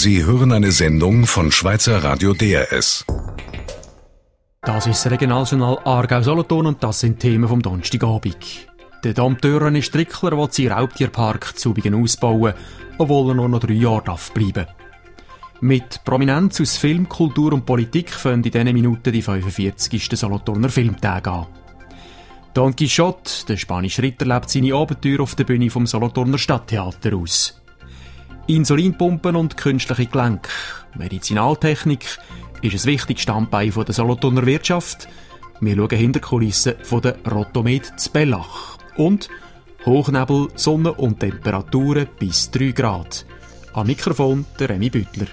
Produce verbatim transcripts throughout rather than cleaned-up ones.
Sie hören eine Sendung von Schweizer Radio D R S. Das ist das Regionaljournal Aargau-Solothurn und das sind Themen vom Donnerstagabend. Der Dompteur René Strickler will seinen Raubtierpark Zubigen ausbauen, obwohl er nur noch drei Jahre darf bleiben. Mit Prominenz aus Film, Kultur und Politik fangen in diesen Minuten die fünfundvierzigsten Solothurner Filmtage an. Don Quixote, der spanische Ritter, lebt seine Abenteuer auf der Bühne vom Solothurner Stadttheater aus. Insulinpumpen und künstliche Gelenke, Medizinaltechnik ist ein wichtiges Standbein der Solothurner Wirtschaft. Wir schauen hinter die Kulissen von der Rotomed zu Bellach. Und Hochnebel, Sonne und Temperaturen bis drei Grad. Am Mikrofon der Remy Büttler.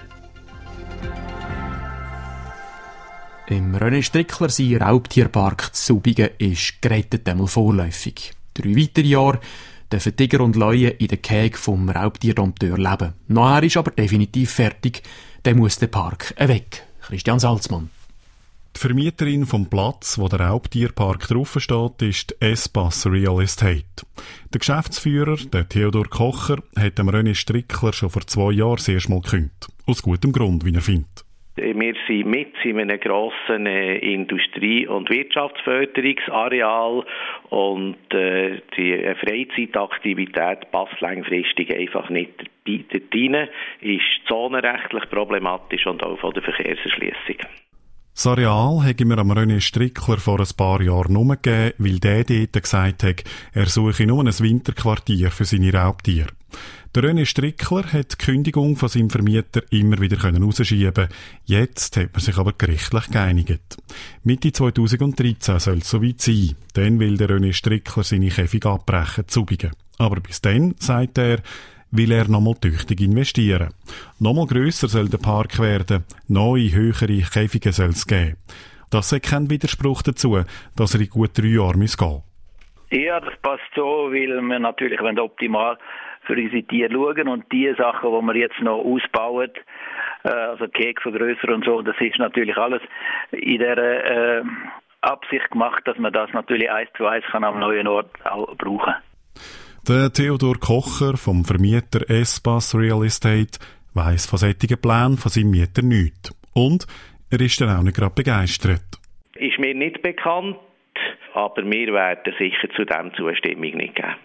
Im René Strickler sein Raubtierpark zu Zubigen ist gerettet einmal vorläufig. Drei weitere Jahre dürfen Tiger und Löwen in der Käge vom Raubtierdompteur leben. Nachher ist aber definitiv fertig, dann muss der Park weg. Christian Salzmann. Die Vermieterin vom Platz, wo der Raubtierpark draufsteht, ist Espace Real Estate. Der Geschäftsführer, der Theodor Kocher, hat dem René Strickler schon vor zwei Jahren das erste Mal gekündigt. Aus gutem Grund, wie er findet. Wir sind mit in einem grossen äh, Industrie- und Wirtschaftsförderungsareal und äh, die Freizeitaktivität passt langfristig einfach nicht dort rein, ist zonenrechtlich problematisch und auch von der Verkehrserschliessung. Das Areal habe mir am René Strickler vor ein paar Jahren nur gegeben, weil der dort gesagt hat, er suche nur ein Winterquartier für seine Raubtiere. Der René Strickler hat die Kündigung von seinem Vermieter immer wieder rausschieben. Jetzt hat man sich aber gerichtlich geeinigt. Mitte zweitausenddreizehn soll es soweit sein. Dann will der René Strickler seine Käfige abbrechen, Zubigen. Aber bis dann, sagt er, will er nochmal tüchtig investieren. Nochmal grösser soll der Park werden, neue, höhere Käfige soll es geben. Das ist kein Widerspruch dazu, dass er in gut drei Jahren gehen muss. Ja, das passt so, weil wir natürlich optimal für unsere Tiere schauen und die Sachen, die wir jetzt noch ausbauen, äh, also Käfige vergrößern und so, das ist natürlich alles in der äh, Absicht gemacht, dass man das natürlich eins zu eins kann am neuen Ort auch brauchen. Der Theodor Kocher vom Vermieter Espace Real Estate weiss von solchen Plänen von seinem Mieter nichts. Und er ist dann auch nicht gerade begeistert. Ist mir nicht bekannt, aber wir werden sicher zu dem Zustimmung nicht geben.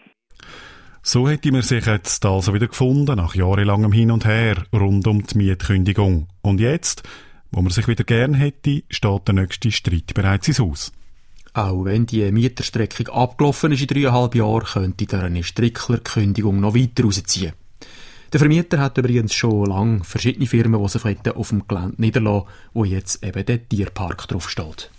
So hätte man sich jetzt also wieder gefunden, nach jahrelangem Hin und Her rund um die Mietkündigung. Und jetzt, wo man sich wieder gern hätte, steht der nächste Streit bereits ins Haus. Auch wenn die Mieterstreckung abgelaufen ist in dreieinhalb Jahren, könnte der René Strickler die Kündigung noch weiter rausziehen. Der Vermieter hat übrigens schon lange verschiedene Firmen, die sich auf dem Gelände niederlassen, wo jetzt eben der Tierpark draufsteht.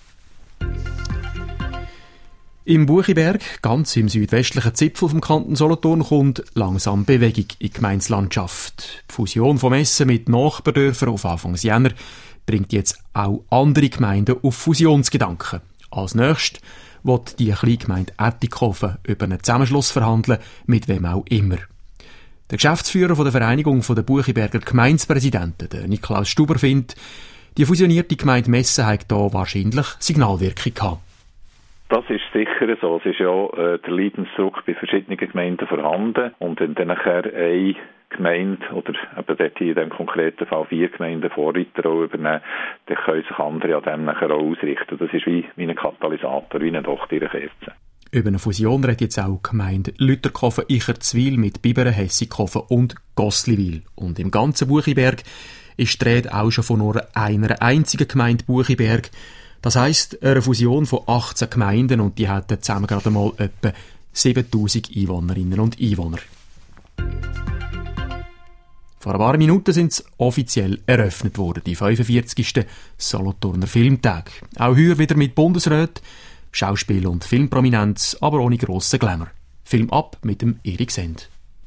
Im Buchiberg, ganz im südwestlichen Zipfel vom Kanton Solothurn, kommt langsam Bewegung in die Gemeindelandschaft. Die Fusion vom Essen mit Nachbardörfern auf Anfang Jänner bringt jetzt auch andere Gemeinden auf Fusionsgedanken. Als nächstes wird die Kleingemeinde Ettikhofen über einen Zusammenschluss verhandeln, mit wem auch immer. Der Geschäftsführer von der Vereinigung der Buchiberger Gemeindepräsidenten, der Niklaus Stuber, findet, die fusionierte Gemeinde Messen hat hier wahrscheinlich Signalwirkung gehabt. Das ist sicher so. Es ist ja äh, der Leidensdruck bei verschiedenen Gemeinden vorhanden. Und wenn dann nachher eine Gemeinde oder eben dort in diesem konkreten Fall vier Gemeinden Vorreiterrolle übernehmen, dann können sich andere an dem nachher auch ausrichten. Das ist wie, wie ein Katalysator, wie eine Tochter ihrer Kerze. Über eine Fusion redet jetzt auch die Gemeinde Lütterkofen, Icherzwil mit Biberen, Hessigkofen und Gossliwil. Und im ganzen Buchiberg ist die Rede auch schon von nur einer einzigen Gemeinde Buchiberg. Das heisst, eine Fusion von achtzehn Gemeinden und die hätten zusammen gerade mal etwa siebentausend Einwohnerinnen und Einwohner. Vor ein paar Minuten sind sie offiziell eröffnet worden, die fünfundvierzigsten Solothurner Filmtage. Auch heuer wieder mit Bundesräten, Schauspiel- und Filmprominenz, aber ohne grossen Glamour. Film ab mit dem Erik Send.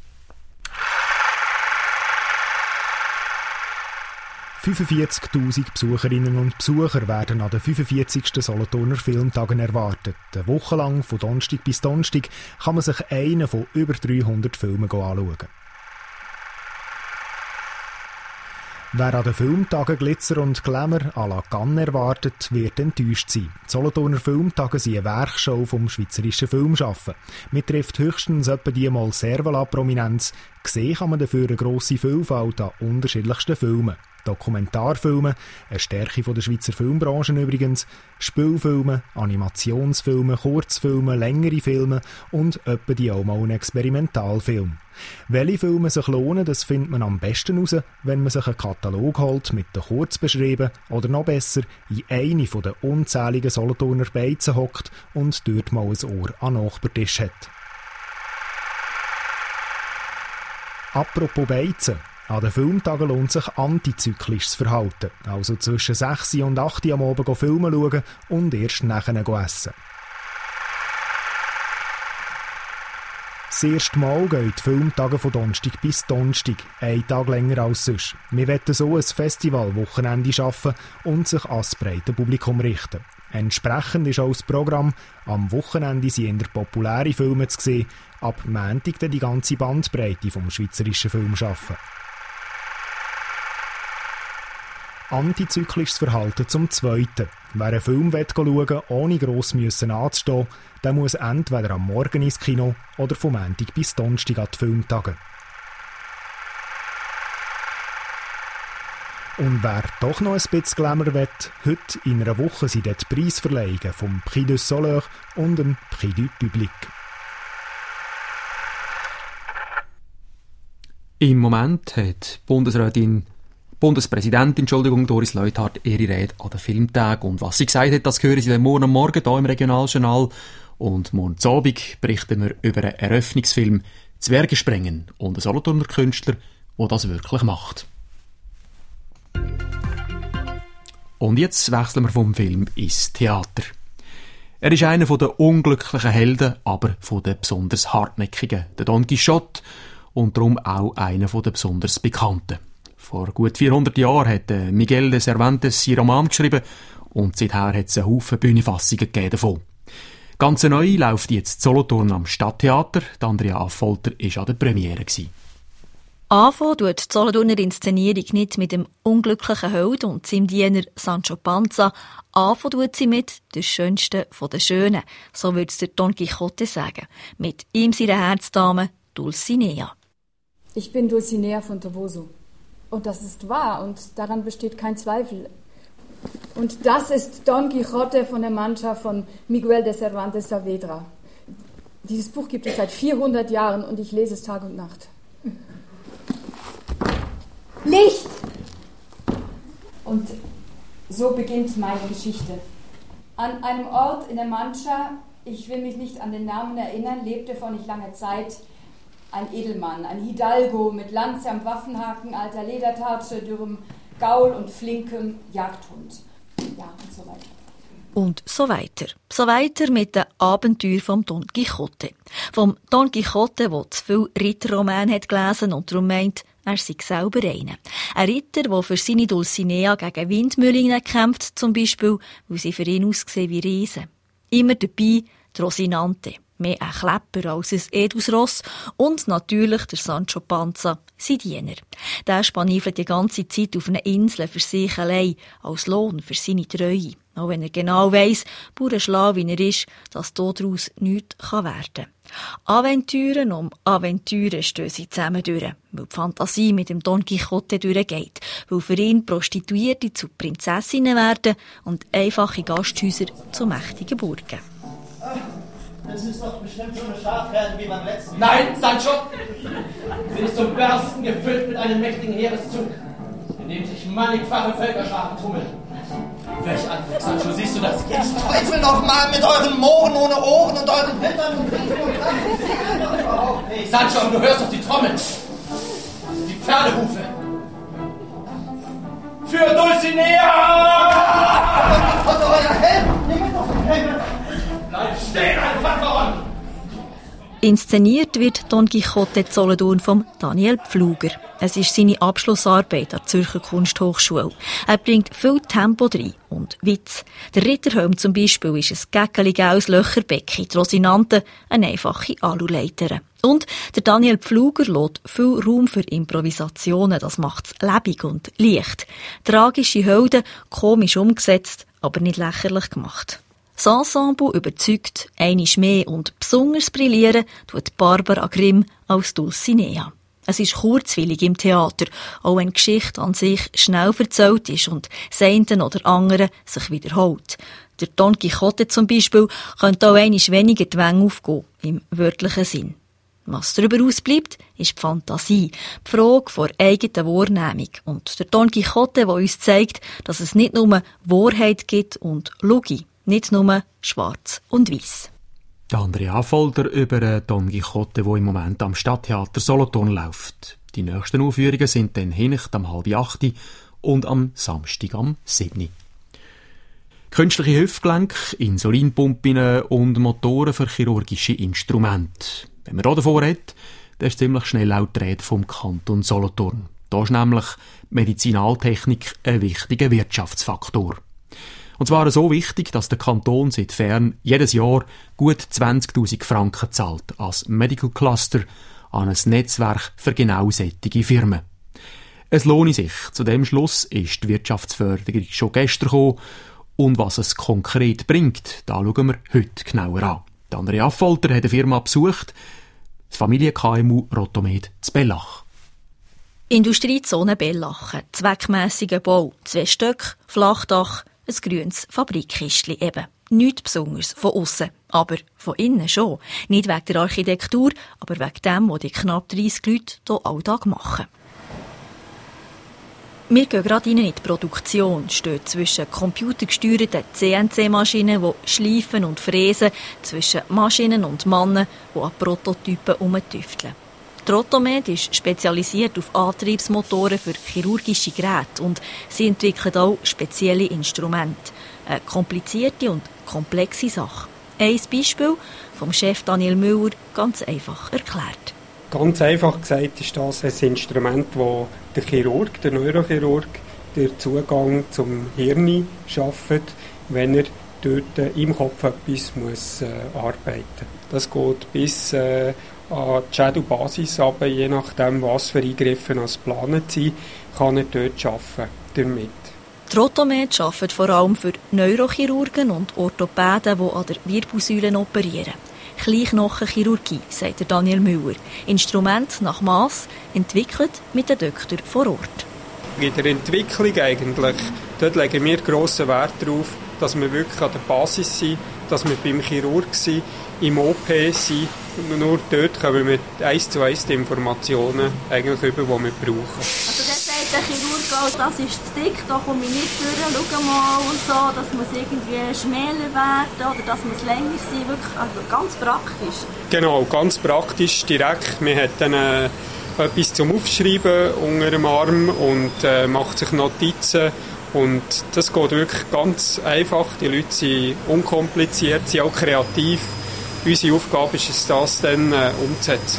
fünfundvierzigtausend Besucherinnen und Besucher werden an den fünfundvierzigsten Solothurner Filmtagen erwartet. Eine Woche lang, von Donnerstag bis Donnerstag, kann man sich einen von über dreihundert Filmen anschauen. Wer an den Filmtagen Glitzer und Glamour à la Cannes erwartet, wird enttäuscht sein. Die Solothurner Filmtage sind eine Werkschau vom schweizerischen Filmschaffen. Man trifft höchstens etwa die mal Servala-Prominenz, Gesehen kann man dafür eine grosse Vielfalt an unterschiedlichsten Filmen. Dokumentarfilme, eine Stärke der Schweizer Filmbranche übrigens, Spielfilme, Animationsfilme, Kurzfilme, längere Filme und etwa die auch mal einen Experimentalfilm. Welche Filme sich lohnen, das findet man am besten heraus, wenn man sich einen Katalog holt mit den Kurzbeschrieben oder noch besser in eine der unzähligen Solothurner Beizen hockt und dort mal ein Ohr an den Nachbartisch hat. Apropos Beizen. An den Filmtagen lohnt sich antizyklisches Verhalten, also zwischen sechs und acht Uhr am Abend Filme schauen und erst nachher essen. Das erste Mal gehen die Filmtage von Donnerstag bis Donnerstag, einen Tag länger als sonst. Wir wollen so ein Festivalwochenende schaffen und sich an das breite Publikum richten. Entsprechend ist auch das Programm. Am Wochenende sind eher populäre Filme zu sehen, ab Montag dann die ganze Bandbreite vom schweizerischen Filmschaffen. Antizyklisches Verhalten zum Zweiten. Wer einen Film schauen will, ohne gross anzustehen, der muss entweder am Morgen ins Kino oder vom Montag bis Donnerstag an die Filmtage. Und wer doch noch ein bisschen Glamour will, heute in einer Woche sind dort die Preisverleihungen vom Prix du Soleil und dem Prix du Public. Im Moment hat Bundesrätin Bundespräsidentin Entschuldigung, Doris Leuthard ihre Rede an den Filmtagen. Und was sie gesagt hat, das hören Sie dann morgen am Morgen hier im Regionaljournal. Und morgen Abend berichten wir über einen Eröffnungsfilm «Zwerge sprengen» und einen Solothurner Künstler, der das wirklich macht. Und jetzt wechseln wir vom Film ins Theater. Er ist einer der unglücklichen Helden, aber von den besonders hartnäckigen, der Don Quixote, und darum auch einer der besonders bekannten. Vor gut vierhundert Jahren hat Miguel de Cervantes seinen Roman geschrieben und seither hat es einen Haufen Bühnenfassungen gegeben davon. Ganz neu läuft jetzt Solothurn am Stadttheater. Die Andrea Affolter war an der Premiere. Anfangen tut die Solothurner Inszenierung nicht mit dem unglücklichen Held und seinem Diener Sancho Panza. Anfangen tut sie mit der Schönsten von den Schönen, so würde es der Don Quixote sagen. Mit ihm seine Herzdame Dulcinea. Ich bin Dulcinea von Toboso. Und das ist wahr und daran besteht kein Zweifel. Und das ist Don Quixote von der Mancha von Miguel de Cervantes Saavedra. Dieses Buch gibt es seit vierhundert Jahren und ich lese es Tag und Nacht. Licht! Und so beginnt meine Geschichte. An einem Ort in der Mancha, ich will mich nicht an den Namen erinnern, lebte vor nicht langer Zeit ein Edelmann, ein Hidalgo mit Lanze am Waffenhaken, alter Ledertatsche, dürrem Gaul und flinkem Jagdhund. Ja, und so weiter. Und so weiter. So weiter mit den Abenteuern vom Don Quixote. Vom Don Quixote, der zu viel Ritterromane hat gelesen und darum meint, er sei selber einer. Ein Ritter, der für seine Dulcinea gegen Windmühlen kämpft, zum Beispiel, weil sie für ihn aussehen wie Riesen. Immer dabei die Rosinante. Mehr ein Klepper als ein Edelsross und natürlich der Sancho Panza, sein Diener. Der spaniefelt die ganze Zeit auf einer Insel für sich allein, als Lohn für seine Treue. Auch wenn er genau weiss, bauernschlau wie er ist, dass daraus nichts werden kann. Aventüren um Aventüren stehen sie zusammen durch, weil die Fantasie mit dem Don Quixote durchgeht, weil für ihn Prostituierte zu Prinzessinnen werden und einfache Gasthäuser zu mächtigen Burgen. Das ist doch bestimmt so eine Schafherde wie beim letzten Mal. Nein, Sancho! Sie ist zum Bersten gefüllt mit einem mächtigen Heereszug, in dem sich mannigfache Völkerscharen tummeln. Welch Anblick, Sancho, siehst du das? Jetzt Teufel noch mal mit euren Mohren ohne Ohren und euren Rittern und Riesen und Kraft. Sancho, du hörst doch die Trommeln. Die Pferdehufe. Für Dulcinea! Und euer Helm! Nehmt doch den Helm! Bleib stehen, ein Pfadveron! Inszeniert wird Don Quixote Solothurn von Daniel Pfluger. Es ist seine Abschlussarbeit an der Zürcher Kunsthochschule. Er bringt viel Tempo rein und Witz. Der Ritterhelm zum Beispiel ist ein geckeliges Löcherbecken, die Rosinante eine einfache Aluleiter. Und der Daniel Pfluger lässt viel Raum für Improvisationen, das macht es lebendig und leicht. Tragische Helden, komisch umgesetzt, aber nicht lächerlich gemacht. Das Ensemble überzeugt, einisch mehr und besonders brillieren tut Barbara Grimm als Dulcinea. Es ist kurzweilig im Theater, auch wenn die Geschichte an sich schnell erzählt ist und das eine oder andere sich wiederholt. Der Don Quixote zum Beispiel könnte auch einmal weniger die Wänge aufgehen, im wörtlichen Sinn. Was darüber ausbleibt, ist die Fantasie, die Frage vor eigenen Wahrnehmung. Und der Don Quixote, der uns zeigt, dass es nicht nur Wahrheit gibt und Lüge, nicht nur schwarz und weiß. Der Andrea Affolter über Don Quixote, der im Moment am Stadttheater Solothurn läuft. Die nächsten Aufführungen sind dann hinnicht am halb acht und am Samstag am sieben. Künstliche Hüftgelenke, Insulinpumpen und Motoren für chirurgische Instrumente. Wenn man da davor hat, dann ist ziemlich schnell auch die Rede vom Kanton Solothurn. Da ist nämlich Medizinaltechnik ein wichtiger Wirtschaftsfaktor. Und zwar so wichtig, dass der Kanton seit fern jedes Jahr gut zwanzigtausend Franken zahlt als Medical Cluster an ein Netzwerk für genau solche Firmen. Es lohnt sich. Zu dem Schluss ist die Wirtschaftsförderung schon gestern gekommen. Und was es konkret bringt, da schauen wir heute genauer an. Der Andrea Affolter hat eine Firma besucht, das Familien-K M U Rotomed zu Bellach. Industriezone Bellach, zweckmässiger Bau, zwei Stück, Flachdach, ein grünes Fabrikkistchen eben. Nichts Besonderes von aussen, aber von innen schon. Nicht wegen der Architektur, aber wegen dem, was die knapp dreissig Leute hier Alltag machen. Wir gehen gerade rein in die Produktion, steht zwischen computergesteuerten C N C-Maschinen, die schleifen und fräsen, zwischen Maschinen und Mannen, die an Prototypen herumtüfteln. Die Rotomed ist spezialisiert auf Antriebsmotoren für chirurgische Geräte und sie entwickelt auch spezielle Instrumente. Eine komplizierte und komplexe Sache. Ein Beispiel vom Chef Daniel Müller ganz einfach erklärt. Ganz einfach gesagt ist das ein Instrument, das der Chirurg, der Neurochirurg, den Zugang zum Hirn schafft, wenn er dort im Kopf etwas muss, äh, arbeiten muss. Das geht bis äh, an die Schädelbasis runter, je nachdem, was für Eingriffe als geplant sind, kann er dort arbeiten damit. Die Rotomed arbeitet vor allem für Neurochirurgen und Orthopäden, die an der Wirbelsäule operieren. Kleinknochenchirurgie, sagt der Daniel Müller. Instrument nach Mass, entwickelt mit den Doktor vor Ort. In der Entwicklung eigentlich, dort legen wir grossen Wert darauf, dass wir wirklich an der Basis sind, dass wir beim Chirurg sind, im O P sind. Und nur dort kommen wir eins zu eins die Informationen eigentlich über, die wir brauchen. Also das sagt der Chirurg auch, das ist zu dick, da komme ich nicht durch, schau mal und so, das muss irgendwie schmäler werden oder das muss länger sein, wirklich also ganz praktisch. Genau, ganz praktisch, direkt. Man hat dann äh, etwas zum Aufschreiben unter dem Arm und äh, macht sich Notizen. Und das geht wirklich ganz einfach. Die Leute sind unkompliziert, sind auch kreativ. Unsere Aufgabe ist es, das dann äh, umzusetzen.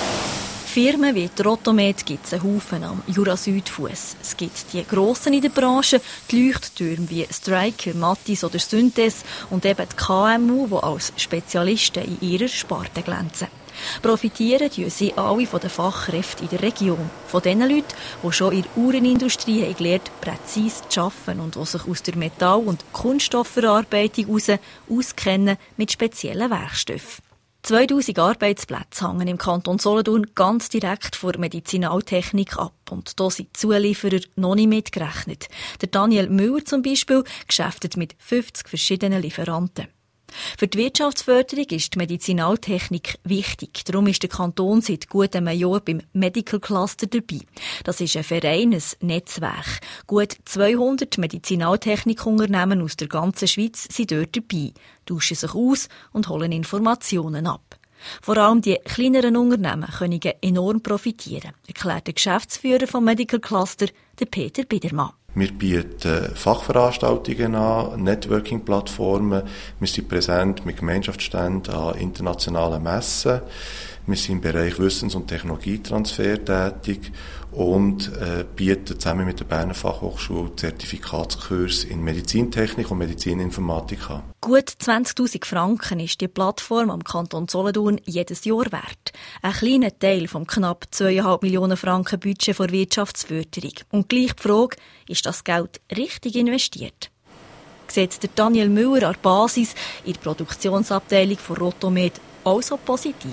Firmen wie die Rotomed gibt es einen Haufen am Jura-Südfuss. Es gibt die Grossen in der Branche, die Leuchttürme wie Stryker, Mathis oder Synthes und eben die K M U, die als Spezialisten in ihrer Sparte glänzen. Profitieren tun sie alle von den Fachkräften in der Region. Von den Leuten, die schon in der Uhrenindustrie haben gelernt, präzise zu arbeiten und die sich aus der Metall- und Kunststoffverarbeitung heraus auskennen mit speziellen Werkstoffen. zweitausend Arbeitsplätze hängen im Kanton Solothurn ganz direkt von Medizinaltechnik ab. Und da sind Zulieferer noch nicht mitgerechnet. Der Daniel Müller zum Beispiel geschäftet mit fünfzig verschiedenen Lieferanten. Für die Wirtschaftsförderung ist die Medizinaltechnik wichtig. Darum ist der Kanton seit gut einem Jahr beim Medical Cluster dabei. Das ist ein Verein, ein Netzwerk. Gut zweihundert Medizinaltechnikunternehmen aus der ganzen Schweiz sind dort dabei, tauschen sich aus und holen Informationen ab. Vor allem die kleineren Unternehmen können enorm profitieren, erklärt der Geschäftsführer vom Medical Cluster, der Peter Biedermann. Wir bieten Fachveranstaltungen an, Networking-Plattformen. Wir sind präsent mit Gemeinschaftsständen an internationalen Messen. Wir sind im Bereich Wissens- und Technologietransfer tätig und äh, bieten zusammen mit der Berner Fachhochschule Zertifikatskurse in Medizintechnik und Medizininformatik an. Gut zwanzigtausend Franken ist die Plattform am Kanton Solothurn jedes Jahr wert. Ein kleiner Teil vom knapp zweieinhalb Millionen Franken Budget für Wirtschaftsförderung. Und gleich die Frage, ist das Geld richtig investiert? Sieht der Daniel Müller an der Basis in der Produktionsabteilung von Rotomed auch so positiv?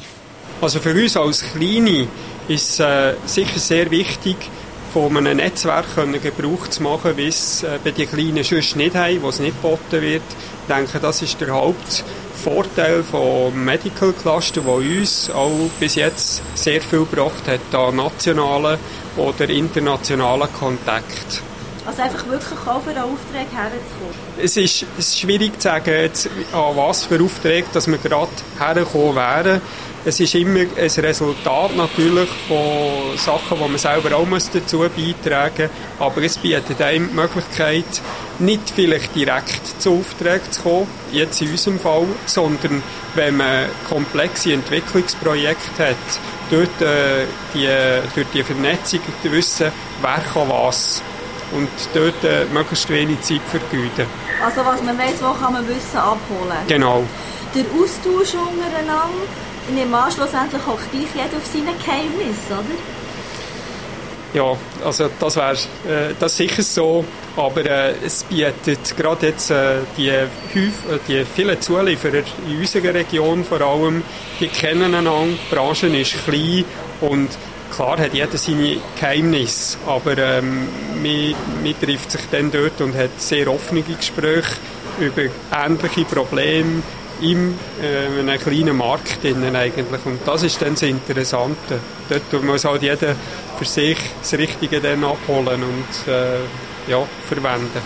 Also für uns als Kleine ist es äh, sicher sehr wichtig, von einem Netzwerk Gebrauch zu machen, wie es äh, bei den Kleinen sonst nicht haben, wo es nicht geboten wird. Ich denke, das ist der Hauptvorteil vom Medical Cluster, der uns auch bis jetzt sehr viel gebracht hat an nationalen oder internationalen Kontakt. Also einfach wirklich auch für einen Auftrag herzukommen? Es ist, es ist schwierig zu sagen, jetzt, an was für Aufträge dass wir gerade hergekommen wären. Es ist immer ein Resultat natürlich von Sachen, die man selber auch dazu beitragen muss. Aber es bietet einem die Möglichkeit, nicht vielleicht direkt zu Aufträgen zu kommen, jetzt in unserem Fall, sondern wenn man komplexe Entwicklungsprojekte hat, dort äh, die, durch die Vernetzung wissen, wer kann was. Und dort äh, möglichst wenig Zeit vergeuden. Also was man weiss, wo kann man Wissen abholen? Genau. Der Austausch untereinander, ich nehme an, schlussendlich auch gleich jeder auf seine Geheimnisse, oder? Ja, also das wäre äh, das ist sicher so, aber äh, es bietet gerade jetzt äh, die, die vielen Zulieferer in unserer Region vor allem, die kennen einander, die Branche ist klein und klar hat jeder seine Geheimnisse, aber ähm, man, man trifft sich dann dort und hat sehr offene Gespräche über ähnliche Probleme in äh, einem kleinen Markt eigentlich. Und das ist dann das Interessante. Dort muss halt jeder für sich das Richtige dann abholen und äh, ja, verwenden.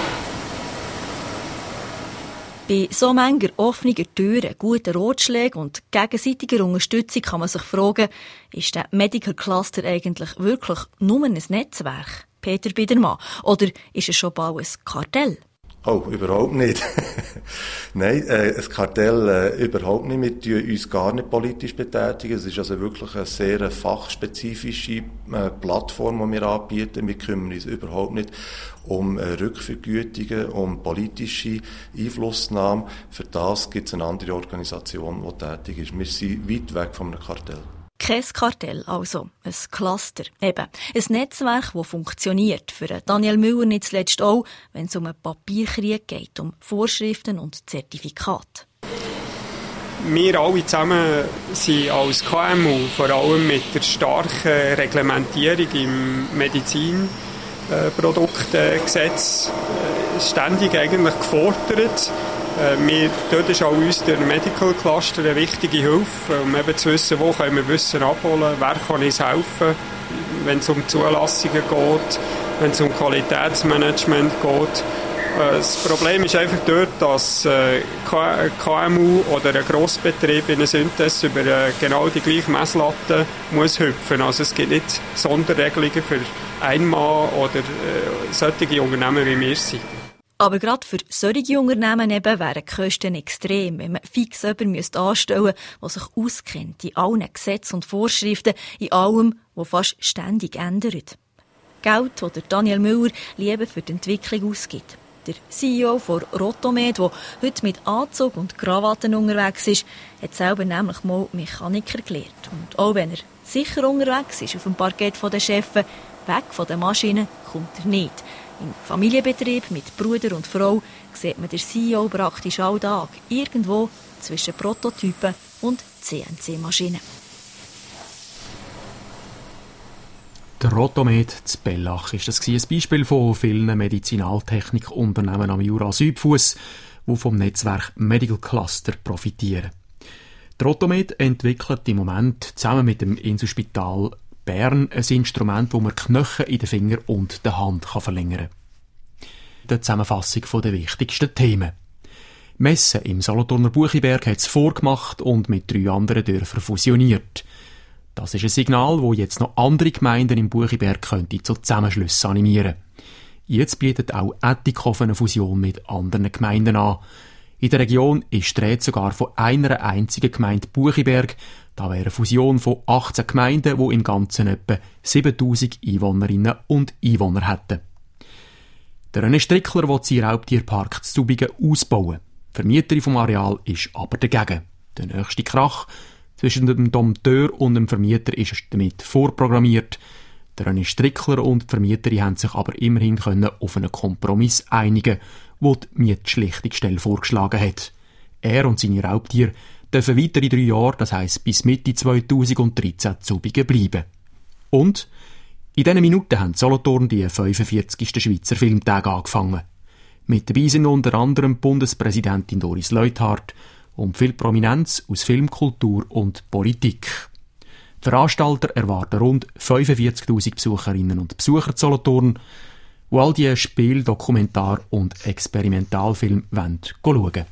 Bei so mancher offener Türen, guten Ratschlägen und gegenseitiger Unterstützung kann man sich fragen, ist der Medical Cluster eigentlich wirklich nur ein Netzwerk, Peter Biedermann, oder ist es schon bald ein Kartell? Oh, überhaupt nicht. Nein, äh, ein Kartell äh, überhaupt nicht. Wir tun uns gar nicht politisch betätigen. Es ist also wirklich eine sehr fachspezifische äh, Plattform, die wir anbieten. Wir kümmern uns überhaupt nicht um äh, Rückvergütungen, um politische Einflussnahme. Für das gibt es eine andere Organisation, die tätig ist. Wir sind weit weg von einem Kartell. Kein Kartell, also ein Cluster. Eben, ein Netzwerk, das funktioniert. Für Daniel Müller nicht zuletzt auch, wenn es um einen Papierkrieg geht, um Vorschriften und Zertifikate. Wir alle zusammen sind als K M U, vor allem mit der starken Reglementierung im Medizinproduktgesetz, ständig eigentlich gefordert. Wir, dort ist auch uns der Medical Cluster eine wichtige Hilfe, um eben zu wissen, wo können wir Wissen abholen, wer kann uns helfen, wenn es um Zulassungen geht, wenn es um Qualitätsmanagement geht. Das Problem ist einfach dort, dass K M U oder ein Grossbetrieb in einer Synthese über genau die gleiche Messlatte muss hüpfen. Also es gibt nicht Sonderregelungen für Einmal- oder solche Unternehmen, wie wir sind. Aber gerade für solche Unternehmen eben wären die Kosten extrem, wenn man fix jemanden anstellen müsste, der sich auskennt in allen Gesetzen und Vorschriften, in allem, was fast ständig ändert. Geld, das Daniel Müller lieber für die Entwicklung ausgibt. Der C E O von Rotomed, der heute mit Anzug und Krawatten unterwegs ist, hat selber nämlich mal Mechaniker gelernt. Und auch wenn er sicher unterwegs ist auf dem Parkett der Chefs, weg von den Maschinen kommt er nicht. Im Familienbetrieb mit Bruder und Frau sieht man den C E O praktisch alltag irgendwo zwischen Prototypen und C N C-Maschinen. Der Rotomed zu Bellach ist das ein Beispiel von vielen Medizinaltechnikunternehmen am Jura-Südfuss, die vom Netzwerk Medical Cluster profitieren. Der Rotomed entwickelt im Moment zusammen mit dem Inselspital Bern ein Instrument, das man Knochen in den Finger und der Hand kann verlängern kann. Die Zusammenfassung der wichtigsten Themen. Messe im Solothurner Buchiberg hat es vorgemacht und mit drei anderen Dörfern fusioniert. Das ist ein Signal, das jetzt noch andere Gemeinden im Buchiberg könnte zu Zusammenschlüssen animieren. Jetzt bietet auch Ettikhofen eine Fusion mit anderen Gemeinden an. In der Region ist die Rede sogar von einer einzigen Gemeinde Buchiberg. Da wäre eine Fusion von achtzehn Gemeinden, die im Ganzen etwa siebentausend Einwohnerinnen und Einwohner hätten. Der René Strickler will seinen Raubtierpark zu Zubigen ausbauen. Die Vermieterin vom Areal ist aber dagegen. Der nächste Krach zwischen dem Dompteur und dem Vermieter ist damit vorprogrammiert. Der René Strickler und die Vermieterin haben sich aber immerhin können auf einen Kompromiss einigen, den die Mietschlichtungsstelle vorgeschlagen hat. Er und seine Raubtiere dürfen weitere drei Jahre, das heisst bis Mitte zweitausenddreizehn, zu Ubigen bleiben. Und in diesen Minuten haben Solothurn die fünfundvierzigsten Schweizer Filmtage angefangen. Mit dabei sind unter anderem Bundespräsidentin Doris Leuthard und viel Prominenz aus Film, Kultur und Politik. Die Veranstalter erwarten rund fünfundvierzigtausend Besucherinnen und Besucher zu Solothurn, die all diese Spiel-, Dokumentar- und Experimentalfilme schauen wollen.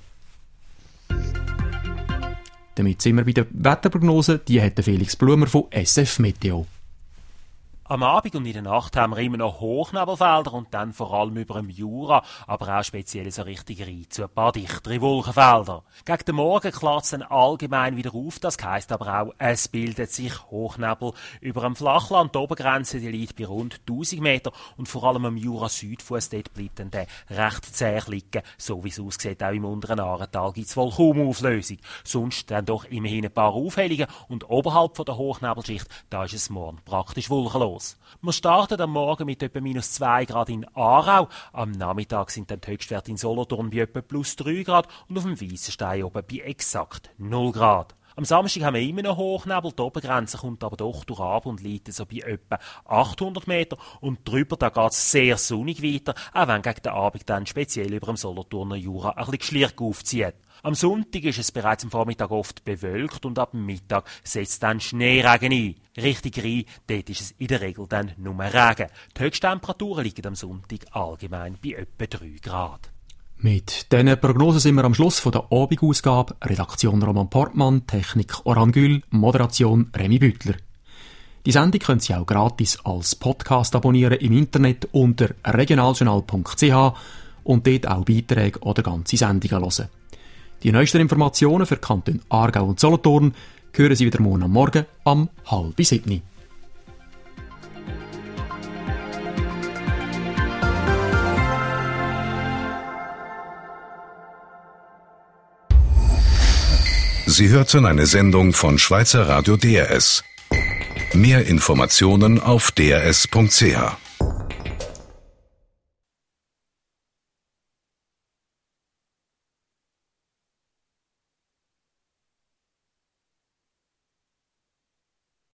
Damit sind wir bei der Wetterprognose, die hat Felix Blumer von S F Meteo. Am Abend und in der Nacht haben wir immer noch Hochnebelfelder und dann vor allem über dem Jura, aber auch speziell so richtig rein zu ein paar dichtere Wolkenfelder. Gegen den Morgen klart es dann allgemein wieder auf, das heisst aber auch, es bildet sich Hochnebel über dem Flachland. Die Obergrenze die liegt bei rund tausend Meter und vor allem am Jura-Südfuss, dort bleibt dann der recht zäh liegen. So wie es aussieht, auch im unteren Aartal gibt es wohl kaum Auflösung. Sonst dann doch immerhin ein paar Aufhellungen und oberhalb von der Hochnebelschicht, da ist es morgen praktisch wolkenlos. Wir starten am Morgen mit etwa minus zwei Grad in Aarau. Am Nachmittag sind dann die Höchstwerte in Solothurn bei etwa plus drei Grad und auf dem Weissenstein oben bei exakt null Grad. Am Samstag haben wir immer noch Hochnebel, die Obergrenze kommt aber doch durch ab und liegt so bei etwa achthundert Meter und drüber da geht es sehr sonnig weiter, auch wenn gegen den Abend dann speziell über dem Solothurner Jura ein bisschen Geschlirr aufzieht. Am Sonntag ist es bereits am Vormittag oft bewölkt und ab dem Mittag setzt dann Schneeregen ein. Richtig rein, dort ist es in der Regel dann nur Regen. Die Höchsttemperaturen liegen am Sonntag allgemein bei etwa drei Grad. Mit diesen Prognosen sind wir am Schluss von der Abendausgabe. Redaktion Roman Portmann, Technik Oran Gül, Moderation Remy Büttler. Die Sendung können Sie auch gratis als Podcast abonnieren im Internet unter regionaljournal punkt c h und dort auch Beiträge oder ganze Sendungen hören. Die neuesten Informationen für Kanton Aargau und Solothurn hören Sie wieder morgen am Morgen am halb sieben. Sie hörten eine Sendung von Schweizer Radio D R S. Mehr Informationen auf d r s punkt c h.